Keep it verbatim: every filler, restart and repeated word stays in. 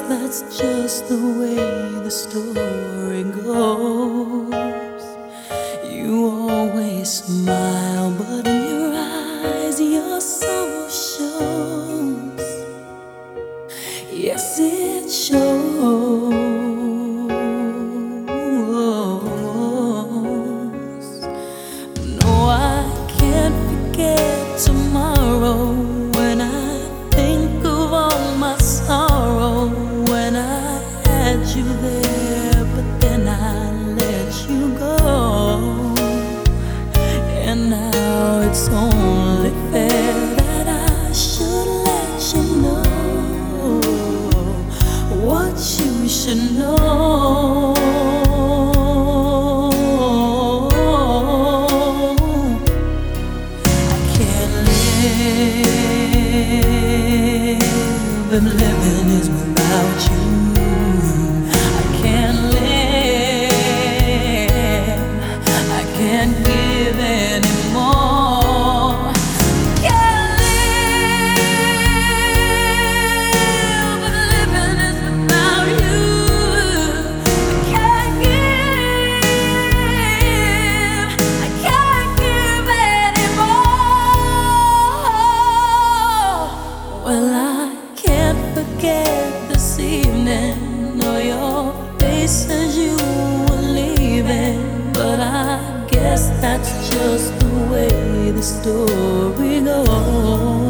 that's just the way the story goes. You always smile, but in your eyes your sorrow shows. Yes, it shows. No, I can't forget tomorrow when I think of all my sorrow. When I had you there, but then I let you go. And now it's only fair that I should let you know what you should know. I can't live if living is without you. I can't live, I can't give anymore. Can't live if living is without you. I can't give, I can't give anymore. Well, I can't forget this evening or your face as you were leaving, but I guess that's just the way the story goes.